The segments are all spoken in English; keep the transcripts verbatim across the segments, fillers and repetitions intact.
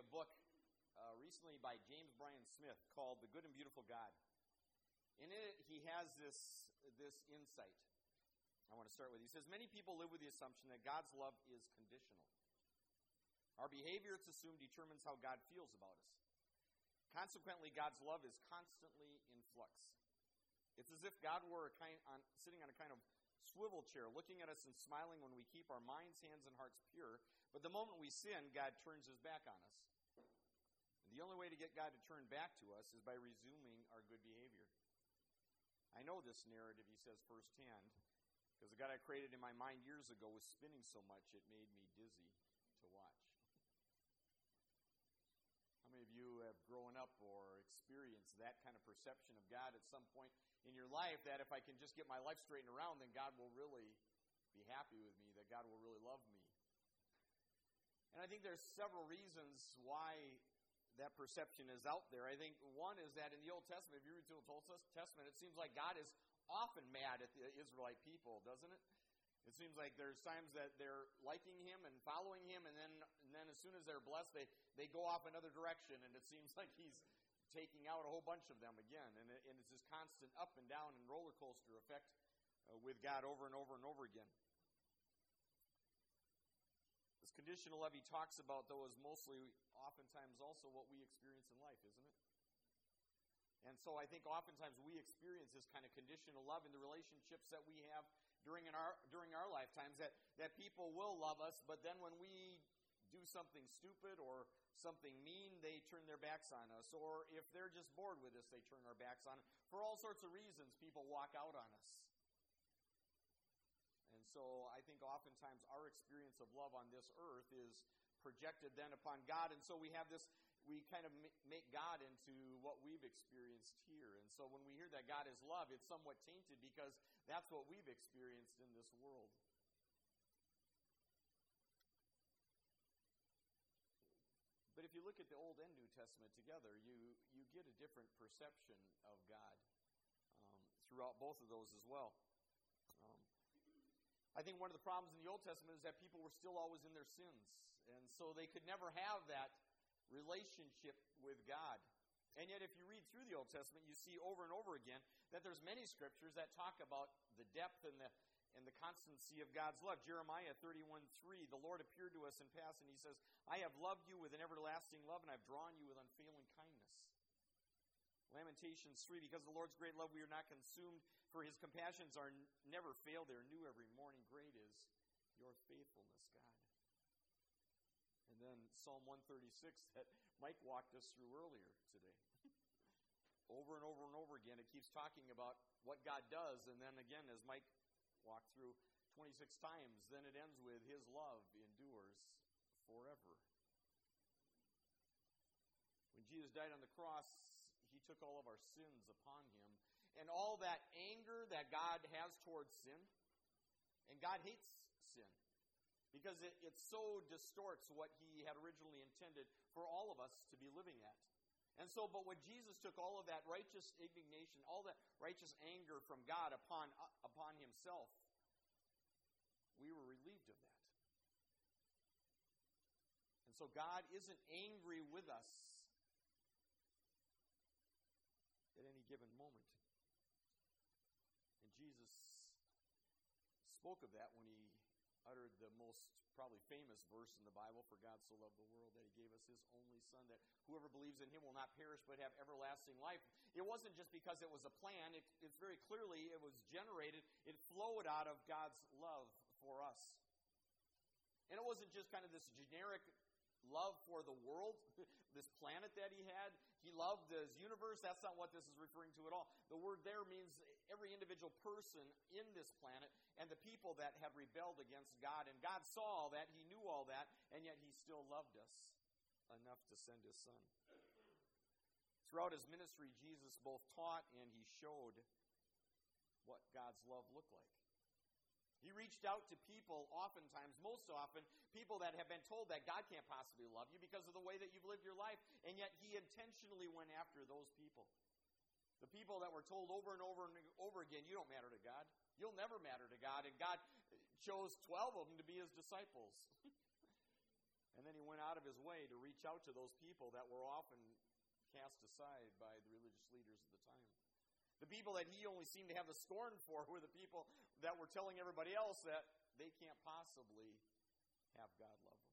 a book uh, recently by James Bryan Smith called The Good and Beautiful God. In it, he has this, this insight I want to start with. He says, many people live with the assumption that God's love is conditional. Our behavior, it's assumed, determines how God feels about us. Consequently, God's love is constantly in flux. It's as if God were a kind, on, sitting on a kind of swivel chair, looking at us and smiling when we keep our minds, hands, and hearts pure. But the moment we sin, God turns his back on us. And the only way to get God to turn back to us is by resuming our good behavior. I know this narrative, he says, firsthand, because the God I created in my mind years ago was spinning so much it made me dizzy to watch. How many of you have grown up or experienced that kind of perception of God at some point in your life, that if I can just get my life straightened around, then God will really be happy with me, that God will really love me? And I think there's several reasons why that perception is out there. I think one is that in the Old Testament, if you read the Old Testament, it seems like God is often mad at the Israelite people, doesn't it? It seems like there's times that they're liking him and following him, and then and then as soon as they're blessed, they, they go off another direction, and it seems like he's taking out a whole bunch of them again. And, it, and it's this constant up and down and roller coaster effect uh, with God over and over and over again. This conditional love he talks about, though, is mostly oftentimes also what we experience in life, isn't it? And so I think oftentimes we experience this kind of conditional love in the relationships that we have during our during our lifetimes, that, that people will love us, but then when we do something stupid or something mean, they turn their backs on us. Or if they're just bored with us, they turn our backs on us. For all sorts of reasons, people walk out on us. And so I think oftentimes our experience of love on this earth is projected then upon God. And so we have this, we kind of make God into what we've experienced here. And so when we hear that God is love, it's somewhat tainted because that's what we've experienced in this world. But if you look at the Old and New Testament together, you, you get a different perception of God um, throughout both of those as well. Um, I think one of the problems in the Old Testament is that people were still always in their sins. And so they could never have that relationship with God. And yet if you read through the Old Testament, you see over and over again that there's many scriptures that talk about the depth and the and the constancy of God's love. Jeremiah thirty-one three, the Lord appeared to us in past, and he says, I have loved you with an everlasting love, and I've drawn you with unfailing kindness. Lamentations three, because of the Lord's great love we are not consumed, for his compassions are n- never fail. They are new every morning. Great is your faithfulness, God. And then Psalm one thirty-six that Mike walked us through earlier today. Over and over and over again, it keeps talking about what God does, and then again, as Mike walked through twenty-six times, then it ends with his love endures forever. When Jesus died on the cross, he took all of our sins upon him. And all that anger that God has towards sin, and God hates sin, because it, it so distorts what he had originally intended for all of us to be living at. And so, but when Jesus took all of that righteous indignation, all that righteous anger from God upon, uh, upon himself, we were relieved of that. And so God isn't angry with us at any given moment. And Jesus spoke of that when he uttered the most probably famous verse in the Bible, for God so loved the world that he gave us his only son, that whoever believes in him will not perish but have everlasting life. It wasn't just because it was a plan. It, it's very clearly, it was generated. It flowed out of God's love for us. And it wasn't just kind of this generic love for the world, this planet that he had. He loved his universe. That's not what this is referring to at all. The word there means every individual person in this planet and the people that had rebelled against God. And God saw all that. He knew all that. And yet he still loved us enough to send his son. Throughout his ministry, Jesus both taught and he showed what God's love looked like. He reached out to people oftentimes, most often, people that have been told that God can't possibly love you because of the way that you've lived your life. And yet he intentionally went after those people. The people that were told over and over and over again, you don't matter to God. You'll never matter to God. And God chose twelve of them to be his disciples. And then he went out of his way to reach out to those people that were often cast aside by the religious leaders of the time. The people that he only seemed to have the scorn for were the people that were telling everybody else that they can't possibly have God love them.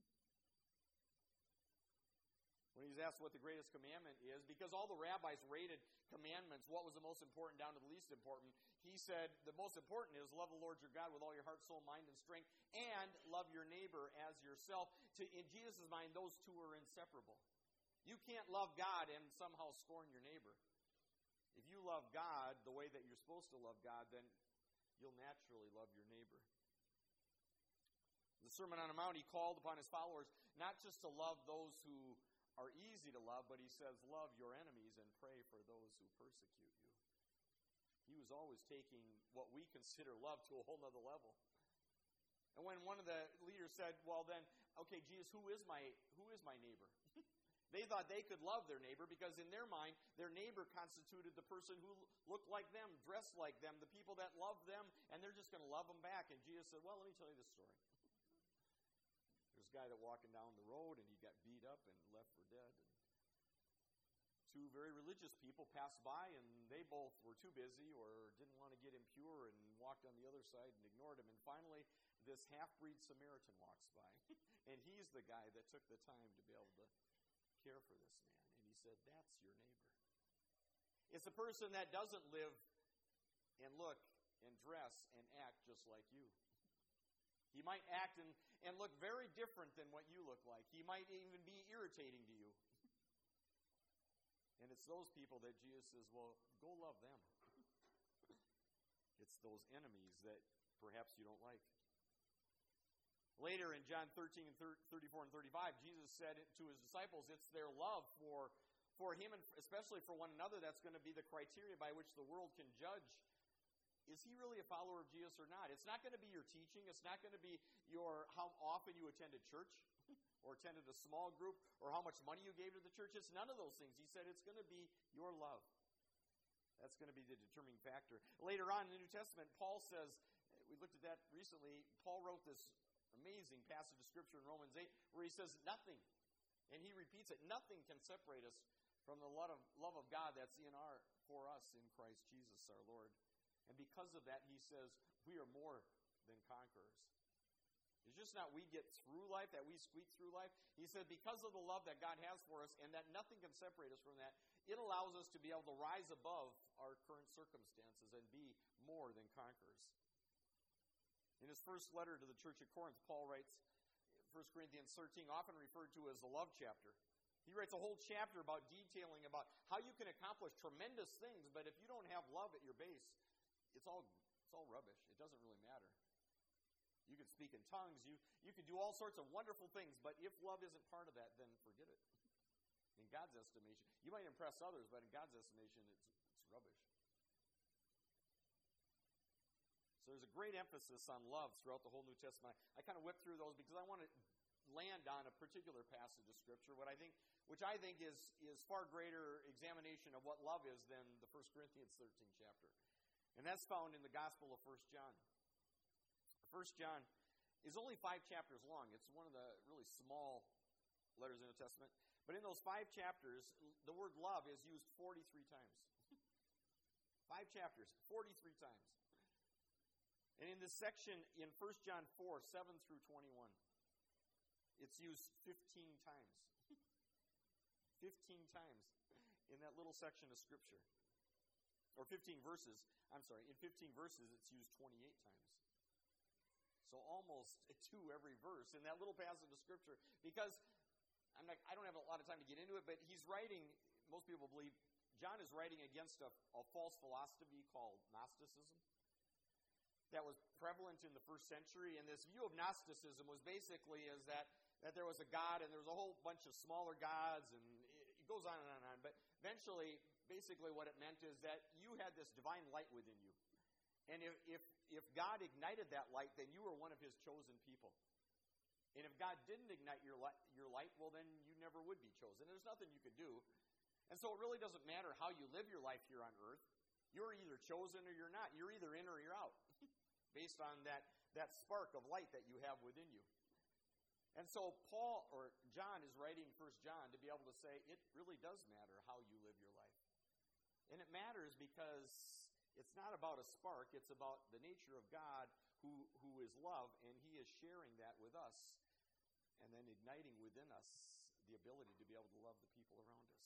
When he was asked what the greatest commandment is, because all the rabbis rated commandments, what was the most important down to the least important, he said the most important is love the Lord your God with all your heart, soul, mind, and strength, and love your neighbor as yourself. To, in Jesus' mind, those two are inseparable. You can't love God and somehow scorn your neighbor. If you love God the way that you're supposed to love God, then you'll naturally love your neighbor. The Sermon on the Mount, he called upon his followers not just to love those who are easy to love, but he says, love your enemies and pray for those who persecute you. He was always taking what we consider love to a whole nother level. And when one of the leaders said, well then, okay, Jesus, who is my who is my neighbor? They thought they could love their neighbor because in their mind, their neighbor constituted the person who looked like them, dressed like them, the people that loved them, and they're just going to love them back. And Jesus said, well, let me tell you this story. There's a guy that walking down the road, and he got beat up and left for dead. And two very religious people passed by, and they both were too busy or didn't want to get impure and walked on the other side and ignored him. And finally, this half-breed Samaritan walks by, and he's the guy that took the time to be able to care for this man. And he said, that's your neighbor. It's a person that doesn't live and look and dress and act just like you. He might act and, and look very different than what you look like. He might even be irritating to you. And it's those people that Jesus says, well, go love them. It's those enemies that perhaps you don't like. Later in John thirteen, thirty-four and thirty-five, Jesus said to his disciples, it's their love for, for him and especially for one another that's going to be the criteria by which the world can judge. Is he really a follower of Jesus or not? It's not going to be your teaching. It's not going to be your how often you attended church or attended a small group or how much money you gave to the church. It's none of those things. He said it's going to be your love. That's going to be the determining factor. Later on in the New Testament, Paul says, we looked at that recently, Paul wrote this amazing passage of Scripture in Romans eight where he says nothing, and he repeats it, nothing can separate us from the love of, love of God that's in our for us in Christ Jesus our Lord. And because of that, he says, we are more than conquerors. It's just not we get through life, that we squeak through life. He said because of the love that God has for us and that nothing can separate us from that, it allows us to be able to rise above our current circumstances and be more than conquerors. In his first letter to the church at Corinth, Paul writes, First Corinthians thirteen, often referred to as the love chapter. He writes a whole chapter about detailing about how you can accomplish tremendous things, but if you don't have love at your base, it's all it's all rubbish. It doesn't really matter. You can speak in tongues, you, you can do all sorts of wonderful things, but if love isn't part of that, then forget it. In God's estimation, you might impress others, but in God's estimation, it's, it's rubbish. So there's a great emphasis on love throughout the whole New Testament. I kind of whipped through those because I want to land on a particular passage of Scripture, what I think, which I think is, is far greater examination of what love is than the First Corinthians thirteen chapter. And that's found in the Gospel of First John. First John is only five chapters long. It's one of the really small letters in the Testament. But in those five chapters, the word love is used forty-three times. Five chapters, forty-three times. And in this section in First John four, seven through twenty-one, it's used fifteen times. fifteen times in that little section of Scripture. Or fifteen verses. I'm sorry, in fifteen verses, it's used twenty-eight times. So almost two every verse in that little passage of Scripture. Because I'm not, I don't have a lot of time to get into it, but he's writing, most people believe, John is writing against a, a false philosophy called Gnosticism that was prevalent in the first century. And this view of Gnosticism was basically is that, that there was a God and there was a whole bunch of smaller gods, and it, it goes on and on and on. But eventually, basically what it meant is that you had this divine light within you. And if, if, if God ignited that light, then you were one of his chosen people. And if God didn't ignite your light, your light, well, then you never would be chosen. There's nothing you could do. And so it really doesn't matter how you live your life here on earth. You're either chosen or you're not. You're either in or you're out based on that, that spark of light that you have within you. And so Paul, or John, is writing First John to be able to say it really does matter how you live your life. And it matters because it's not about a spark. It's about the nature of God who, who is love, and he is sharing that with us and then igniting within us the ability to be able to love the people around us.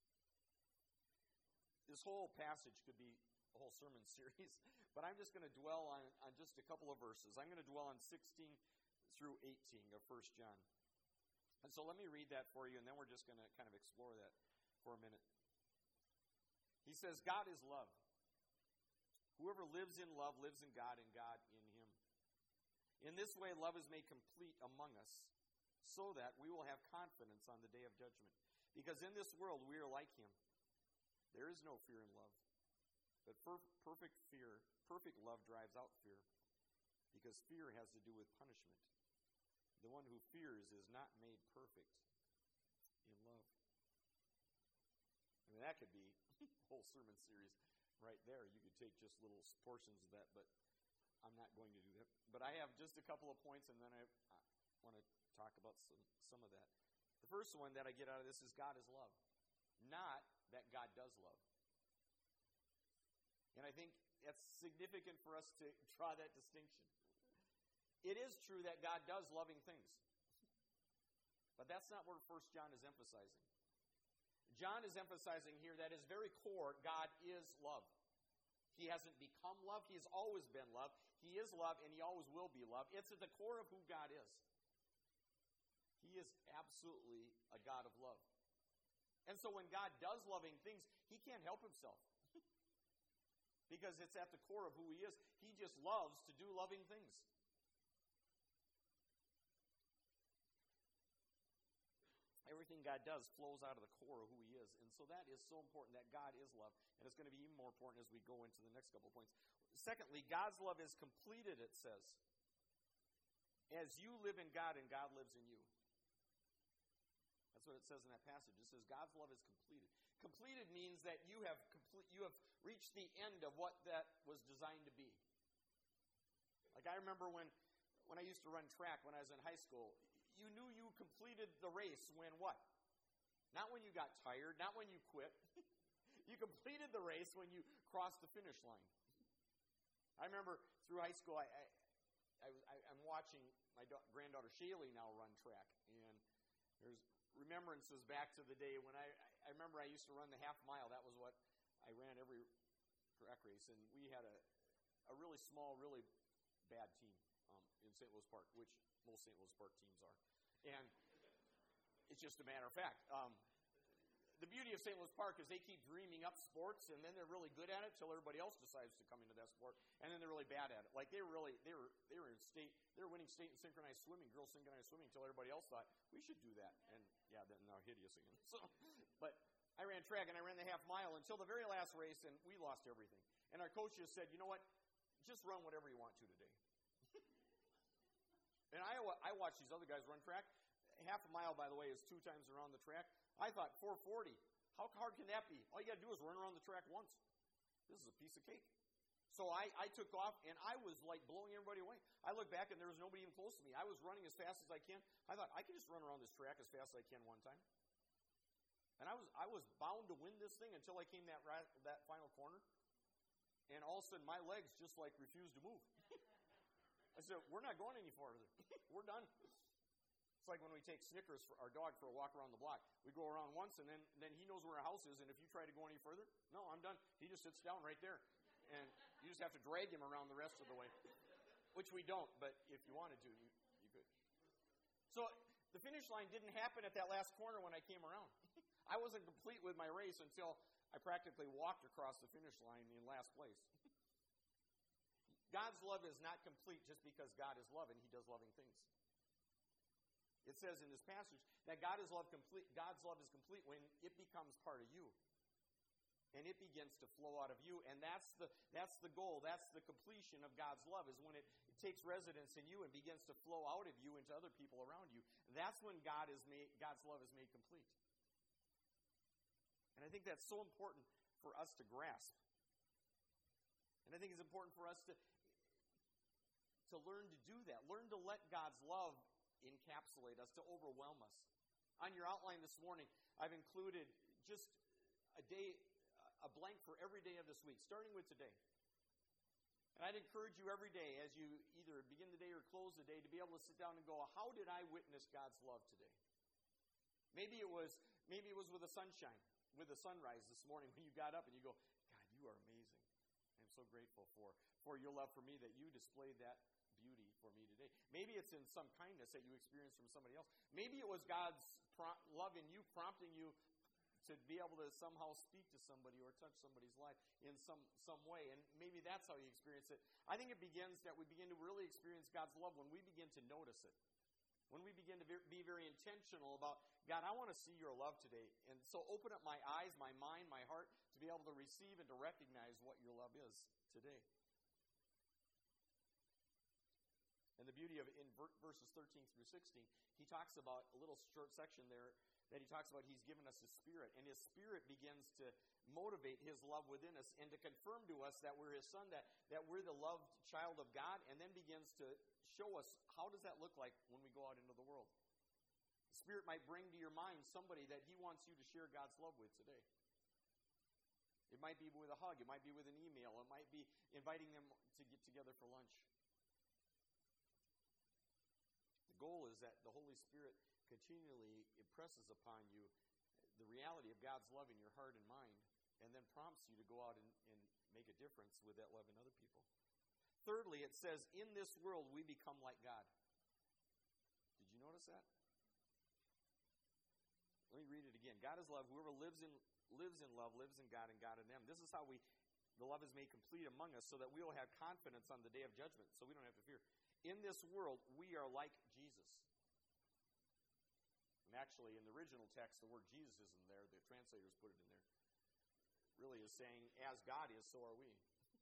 This whole passage could be a whole sermon series, but I'm just going to dwell on, on just a couple of verses. I'm going to dwell on sixteen through eighteen of First John. And so let me read that for you, and then we're just going to kind of explore that for a minute. He says, God is love. Whoever lives in love lives in God, and God in him. In this way, love is made complete among us, so that we will have confidence on the day of judgment. Because in this world, we are like him. There is no fear in love. But per- perfect fear, perfect love drives out fear, because fear has to do with punishment. The one who fears is not made perfect in love. I mean, that could be a whole sermon series right there. You could take just little portions of that, but I'm not going to do that. But I have just a couple of points, and then I, I want to talk about some, some of that. The first one that I get out of this is God is love, not that God does love. And I think it's significant for us to draw that distinction. It is true that God does loving things, but that's not where First John is emphasizing. John is emphasizing here that at his very core, God is love. He hasn't become love. He has always been love. He is love, and he always will be love. It's at the core of who God is. He is absolutely a God of love. And so when God does loving things, he can't help himself. Because it's at the core of who he is. He just loves to do loving things. Everything God does flows out of the core of who he is. And so that is so important, that God is love. And it's going to be even more important as we go into the next couple of points. Secondly, God's love is completed, it says. As you live in God and God lives in you. That's what it says in that passage. It says God's love is completed. Completed means that you have complete, you have reached the end of what that was designed to be. Like I remember when, when I used to run track when I was in high school, you knew you completed the race when what? Not when you got tired, not when you quit. You completed the race when you crossed the finish line. I remember through high school, I, I, I, I, I'm watching my da- granddaughter Shaylee now run track, and there's remembrances back to the day when I, I remember I used to run the half mile. That was what I ran every track race, and we had a, a really small, really bad team um, in Saint Louis Park, which most Saint Louis Park teams are. And it's just a matter of fact. Um, the beauty of Saint Louis Park is they keep dreaming up sports, and then they're really good at it until everybody else decides to come into that sport, and then they're really bad at it. Like they were really, they were, they were in state, they were winning state in synchronized swimming, girls synchronized swimming, until everybody else thought we should do that. And yeah, then now hideous again. So, but I ran track and I ran the half mile until the very last race, and we lost everything. And our coach just said, you know what, just run whatever you want to today. And I, I watched these other guys run track. Half a mile, by the way, is two times around the track. I thought, four forty, how hard can that be? All you got to do is run around the track once. This is a piece of cake. So I, I took off, and I was like blowing everybody away. I looked back, and there was nobody even close to me. I was running as fast as I can. I thought, I can just run around this track as fast as I can one time. And I was I was bound to win this thing until I came that ra- that final corner. And all of a sudden, my legs just like refused to move. I said, we're not going any farther. We're done. It's like when we take Snickers for our dog for a walk around the block. We go around once, and then, then he knows where our house is, and if you try to go any further, no, I'm done. He just sits down right there. And you just have to drag him around the rest of the way, which we don't, but if you wanted to, you, you could. So the finish line didn't happen at that last corner when I came around. I wasn't complete with my race until I practically walked across the finish line in last place. God's love is not complete just because God is love and he does loving things. It says in this passage that God is love complete. God's love is complete when it becomes part of you. And it begins to flow out of you. And that's the that's the goal. That's the completion of God's love, is when it, it takes residence in you and begins to flow out of you into other people around you. That's when God is made, God's love is made complete. And I think that's so important for us to grasp. And I think it's important for us to, to learn to do that. Learn to let God's love encapsulate us, to overwhelm us. On your outline this morning, I've included just a day, a blank for every day of this week, starting with today. And I'd encourage you every day as you either begin the day or close the day to be able to sit down and go, how did I witness God's love today? Maybe it was maybe it was with the sunshine, with the sunrise this morning when you got up and you go, God, you are amazing. I'm so grateful for, for your love for me that you displayed that beauty for me today. Maybe it's in some kindness that you experienced from somebody else. Maybe it was God's pro- love in you prompting you to be able to somehow speak to somebody or touch somebody's life in some, some way. And maybe that's how you experience it. I think it begins that we begin to really experience God's love when we begin to notice it. When we begin to be very intentional about, God, I want to see your love today. And so open up my eyes, my mind, my heart to be able to receive and to recognize what your love is today. And the beauty of it in verses thirteen through sixteen, he talks about a little short section there that he talks about he's given us his Spirit. And his Spirit begins to motivate his love within us and to confirm to us that we're his son, that, that we're the loved child of God, and then begins to show us how does that look like when we go out into the world. The Spirit might bring to your mind somebody that he wants you to share God's love with today. It might be with a hug. It might be with an email. It might be inviting them to get together for lunch. The goal is that the Holy Spirit continually impresses upon you the reality of God's love in your heart and mind, and then prompts you to go out and, and make a difference with that love in other people. Thirdly, it says, in this world we become like God. Did you notice that? Let me read it again. God is love. Whoever lives in lives in love lives in God and God in them. This is how we, the love is made complete among us so that we will have confidence on the day of judgment, so we don't have to fear. In this world, we are like Jesus. And actually, in the original text, the word Jesus isn't there. The translators put it in there. It really is saying, as God is, so are we.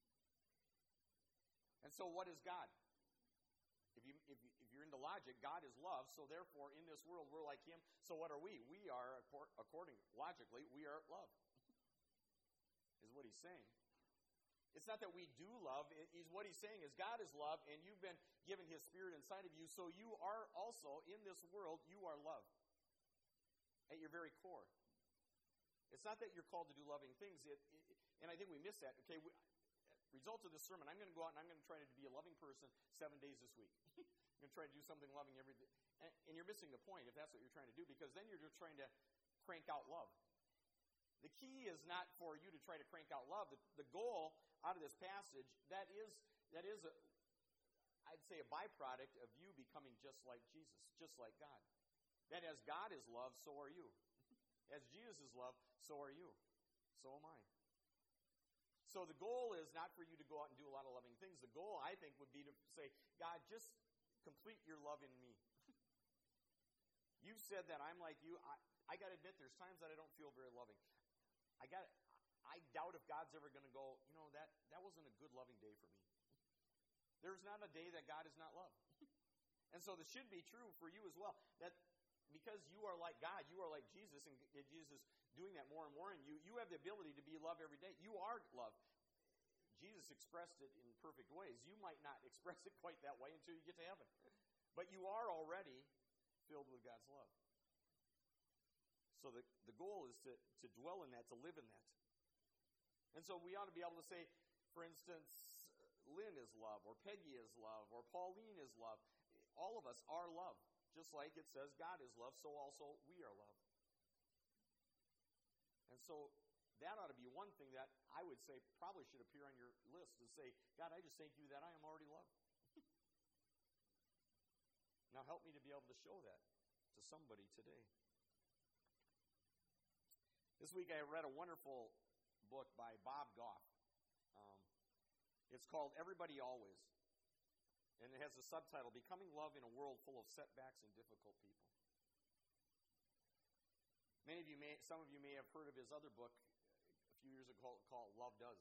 And so what is God? If, you, if, you, if you're into logic, God is love, so therefore, in this world, we're like him. So what are we? We are, according, logically, we are love, is what he's saying. It's not that we do love. Is what he's saying is God is love, and you've been given his Spirit inside of you, so you are also, in this world, you are love at your very core. It's not that you're called to do loving things, it, it, and I think we miss that. Okay, we, result of this sermon, I'm going to go out and I'm going to try to be a loving person seven days this week. I'm going to try to do something loving every day. And, and you're missing the point if that's what you're trying to do, because then you're just trying to crank out love. The key is not for you to try to crank out love. The, the goal out of this passage, that is, that is a, I'd say a byproduct of you becoming just like Jesus, just like God. That as God is love, so are you. As Jesus is love, so are you. So am I. So the goal is not for you to go out and do a lot of loving things. The goal, I think, would be to say, God, just complete your love in me. You've said that I'm like you. I, I got to admit, there's times that I don't feel very loving. I got. I doubt if God's ever going to go, you know, that, that wasn't a good loving day for me. There's not a day that God is not love. And so this should be true for you as well. That because you are like God, you are like Jesus, and Jesus doing that more and more in you, you have the ability to be love every day. You are love. Jesus expressed it in perfect ways. You might not express it quite that way until you get to heaven. But you are already filled with God's love. So the, the goal is to, to dwell in that, to live in that. And so we ought to be able to say, for instance, Lynn is love, or Peggy is love, or Pauline is love. All of us are love. Just like it says God is love, so also we are love. And so that ought to be one thing that I would say probably should appear on your list, to say, God, I just thank you that I am already loved. Now help me to be able to show that to somebody today. This week I read a wonderful book by Bob Goff. Um, it's called Everybody Always. And it has a subtitle, Becoming Love in a World Full of Setbacks and Difficult People. Many of you may, some of you may have heard of his other book a few years ago called Love Does.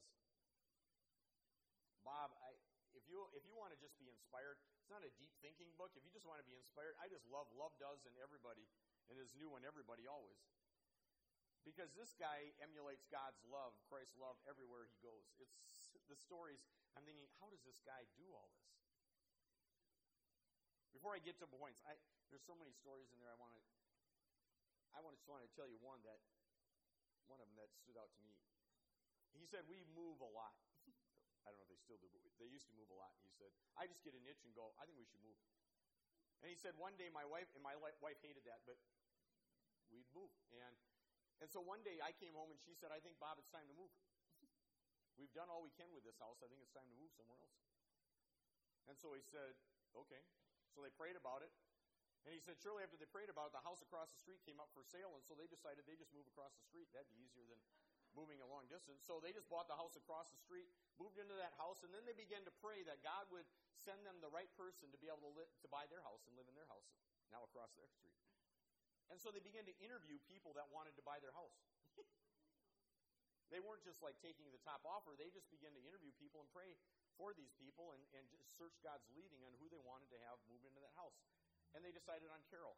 Bob, I, if you if you want to just be inspired, it's not a deep thinking book. If you just want to be inspired, I just love Love Does and Everybody, and his new one, Everybody Always. Because this guy emulates God's love, Christ's love, everywhere he goes. It's the stories, I'm thinking, how does this guy do all this? before I get to points, I, there's so many stories in there. I want to, I want just want to tell you one that, one of them that stood out to me. He said, we move a lot. I don't know if they still do, but they used to move a lot. He said, I just get an itch and go, I think we should move. And he said, one day my wife, and my wife hated that, but we'd move. And and so one day I came home and she said, I think, Bob, it's time to move. We've done all we can with this house. I think it's time to move somewhere else. And so he said, okay. So they prayed about it. And he said, shortly after they prayed about it, the house across the street came up for sale, and so they decided they just move across the street. That'd be easier than moving a long distance. So they just bought the house across the street, moved into that house, and then they began to pray that God would send them the right person to be able to, li- to buy their house and live in their house, now across their street. And so they began to interview people that wanted to buy their house. They weren't just like taking the top offer. They just began to interview people and pray for these people and, and just search God's leading on who they wanted to have move into that house. And they decided on Carol.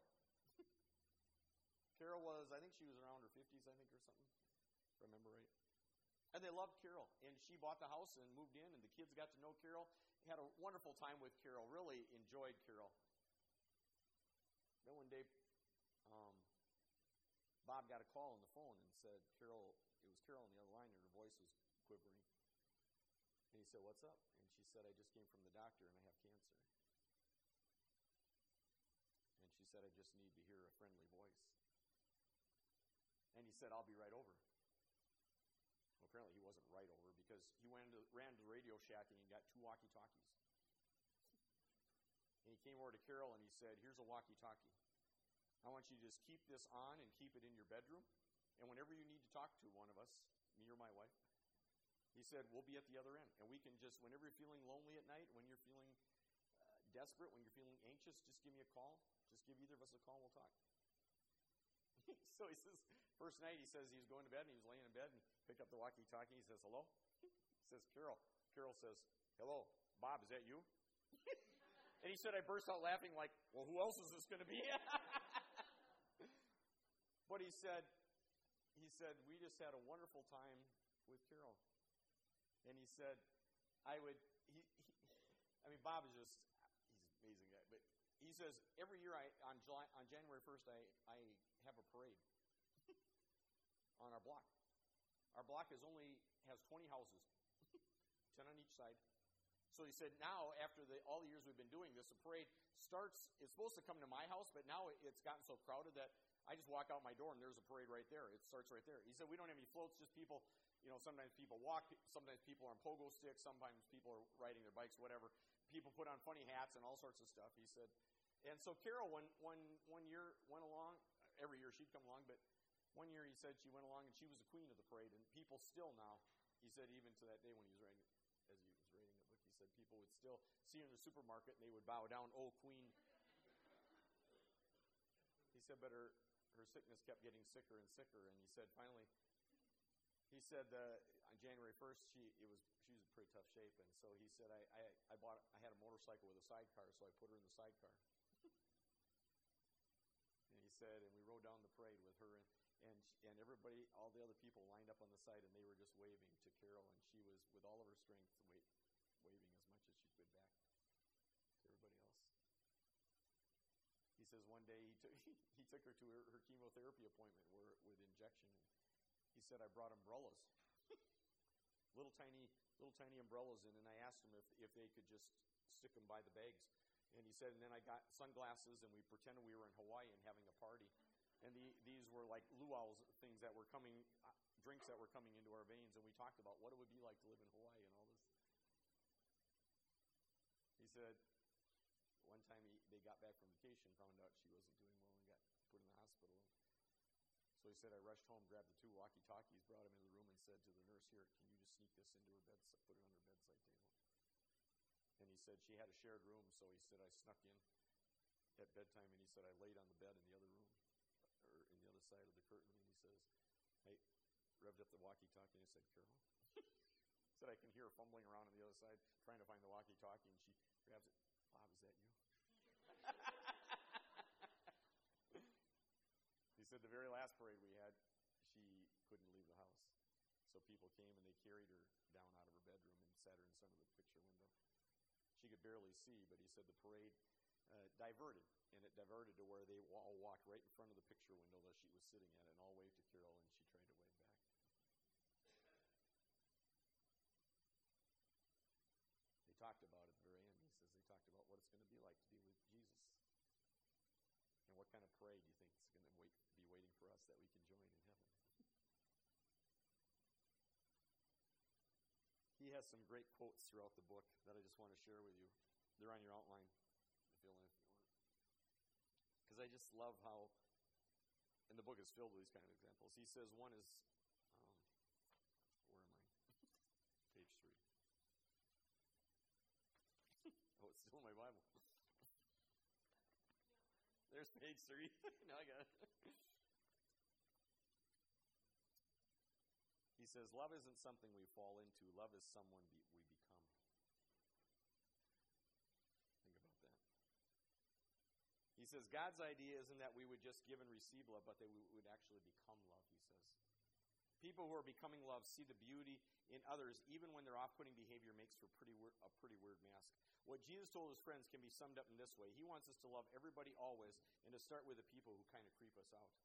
Carol was, I think she was around her fifties, I think, or something, if I remember right. And they loved Carol. And she bought the house and moved in, and the kids got to know Carol. Had a wonderful time with Carol, really enjoyed Carol. Then one day, um, Bob got a call on the phone and said, Carol, it was Carol on the other line, and her voice was quivering. And he said, what's up? And she said, I just came from the doctor, and I have cancer. And she said, I just need to hear a friendly voice. And he said, I'll be right over. Well, apparently he wasn't right over because he went to, ran to the Radio Shack and he got two walkie-talkies. And he came over to Carol and he said, here's a walkie-talkie. I want you to just keep this on and keep it in your bedroom. And whenever you need to talk to one of us, me or my wife, he said, we'll be at the other end. And we can just, whenever you're feeling lonely at night, when you're feeling uh, desperate, when you're feeling anxious, just give me a call. Just give either of us a call and we'll talk. So he says, first night he says he was going to bed and he was laying in bed and picked up the walkie-talkie. He says, hello? He says, Carol. Carol says, hello. Bob, is that you? And he said, I burst out laughing like, well, who else is this going to be? But he said, he said, we just had a wonderful time with Carol. And he said, I would, he, he, I mean, Bob is just, he's an amazing guy. But he says, every year I, on July, on January first, I, I have a parade on our block. Our block is only, has twenty houses, ten on each side. So he said, now, after the, all the years we've been doing this, the parade starts, it's supposed to come to my house, but now it, it's gotten so crowded that I just walk out my door and there's a parade right there. It starts right there. He said, we don't have any floats, just people, you know, sometimes people walk, sometimes people are on pogo sticks, sometimes people are riding their bikes, whatever. People put on funny hats and all sorts of stuff, he said. And so Carol, one, one, one year went along, every year she'd come along, but one year he said she went along and she was the queen of the parade. And people still now, he said, even to that day when he was writing, as he was writing the book, he said people would still see her in the supermarket and they would bow down, oh, queen. He said, but her, her sickness kept getting sicker and sicker. And he said, finally, he said uh, on January first, she it was she was in pretty tough shape. And so he said, I, I, I bought, I had a motorcycle with a sidecar, so I put her in the sidecar. And he said, and we rode down the parade with her and, and and everybody, all the other people lined up on the side, and they were just waving to Carol, and she was, with all of her strength, wait, waving as much as she could back to everybody else. He says one day he took he took her to her, her chemotherapy appointment where, with injection. He said, I brought umbrellas, little tiny little tiny umbrellas in, and I asked him if if they could just stick them by the bags. And he said, and then I got sunglasses, and we pretended we were in Hawaii and having a party. And the, these were like luau's, things that were coming, uh, drinks that were coming into our veins. And we talked about what it would be like to live in Hawaii and all this. He said, one time he, they got back from vacation, found out she wasn't doing well, and got put in the hospital. So he said, I rushed home, grabbed the two walkie-talkies, brought them into the room, and said to the nurse, here, can you just sneak this into her bed, put it on her bedside table. And he said she had a shared room, so he said I snuck in at bedtime, and he said I laid on the bed in the other room, or in the other side of the curtain, and he says, hey, revved up the walkie-talkie, and he said, Carol? He said I can hear her fumbling around on the other side, trying to find the walkie-talkie, and she grabs it. Bob, is that you? He said the very last parade we had, she couldn't leave the house. So people came, and they carried her down out of her bedroom and sat her in front of the picture window. She could barely see, but he said the parade, uh, diverted, and it diverted to where they all walked right in front of the picture window that she was sitting at and all waved to Carol, and she tried to wave back. They talked about it at the very end. He says they talked about what it's going to be like to be with Jesus. And what kind of parade do you think is going to wait, be waiting for us that we can join in heaven? He has some great quotes throughout the book that I just want to share with you. They're on your outline, if you'll, if you want. Because I just love how, and the book is filled with these kind of examples. He says one is, um, where am I? Page three. Oh, it's still in my Bible. There's page three. Now I got it. He says, love isn't something we fall into. Love is someone be, we become. Think about that. He says, God's idea isn't that we would just give and receive love, but that we would actually become love, he says. People who are becoming love see the beauty in others, even when their off-putting behavior makes for pretty weird, a pretty weird mask. What Jesus told his friends can be summed up in this way. He wants us to love everybody always, and to start with the people who kind of creep us out.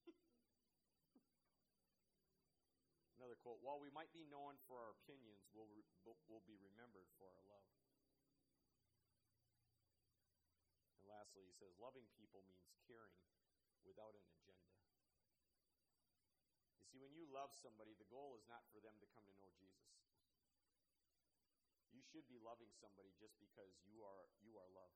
Another quote, while we might be known for our opinions, we'll, re- we'll be remembered for our love. And lastly, he says, loving people means caring without an agenda. You see, when you love somebody, the goal is not for them to come to know Jesus. You should be loving somebody just because you are you are love.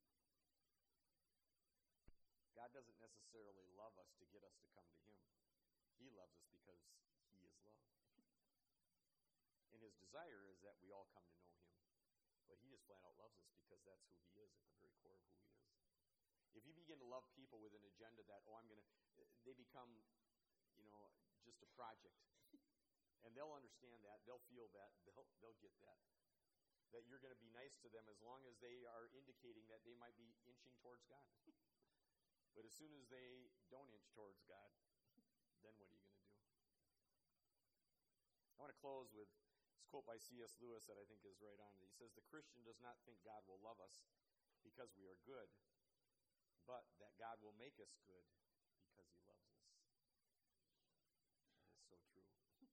God doesn't necessarily love us to get us to come to him. He loves us because he is love. And his desire is that we all come to know him. But he just flat out loves us because that's who he is at the very core of who he is. If you begin to love people with an agenda that, oh, I'm going to, they become, you know, just a project. And they'll understand that. They'll feel that. They'll, they'll get that. That you're going to be nice to them as long as they are indicating that they might be inching towards God. But as soon as they don't inch towards God, then what are you going to do? I want to close with this quote by C S Lewis that I think is right on. He says, the Christian does not think God will love us because we are good, but that God will make us good because he loves us. That is so true.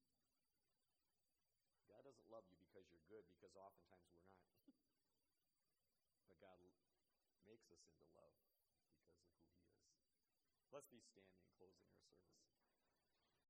God doesn't love you because you're good, because oftentimes we're not. But God makes us into love because of who he is. Let's be standing, closing our service.